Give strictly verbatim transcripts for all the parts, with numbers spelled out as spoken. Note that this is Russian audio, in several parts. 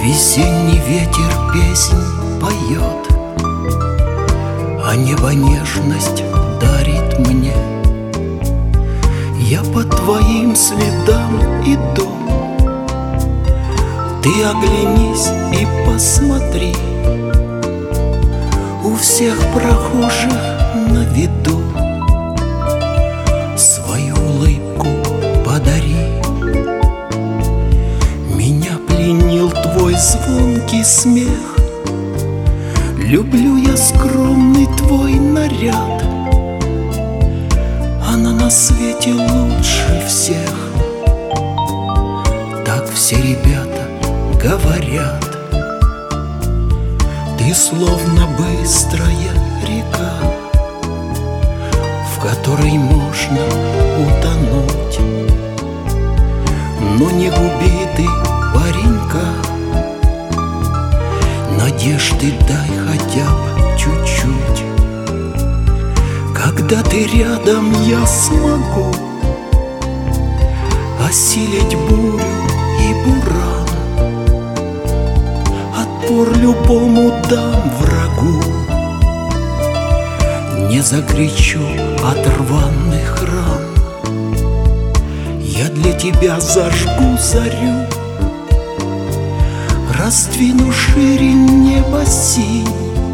Весенний ветер песнь поет, а небо нежность дарит мне. Я по твоим следам иду, ты оглянись и посмотри. У всех прохожих на виду свою улыбку подари. Меня пленил твой звонкий смех, люблю я скромный твой наряд. Она на свете лучше всех, так все ребята говорят. Ты словно быстрая река, в которой можно утонуть. Но не губи ты паренька, надежды дай хотя бы чуть-чуть. Когда ты рядом, я смогу осилить бурю и буран, отпор любому дам врагу. Не закричу от рваных ран, я для тебя зажгу зарю, раздвину шире небо синь,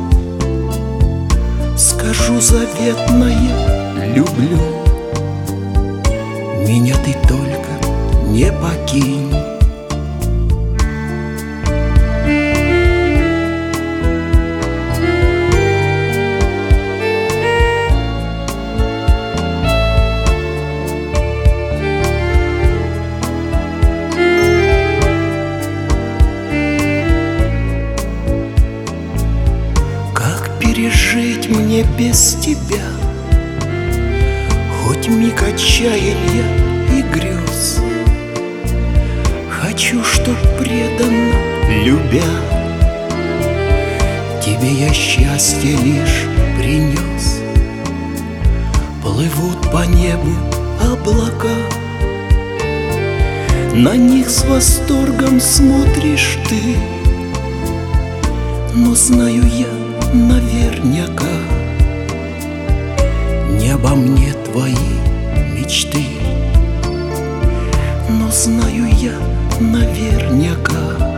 скажу заветное люблю. Меня ты только не покинь. Пережить мне без тебя хоть миг отчаяния и грез. Хочу, чтоб преданно любя, тебе я счастье лишь принес. Плывут по небу облака, на них с восторгом смотришь ты. Но знаю я наверняка, не обо мне твои мечты. Но знаю я наверняка,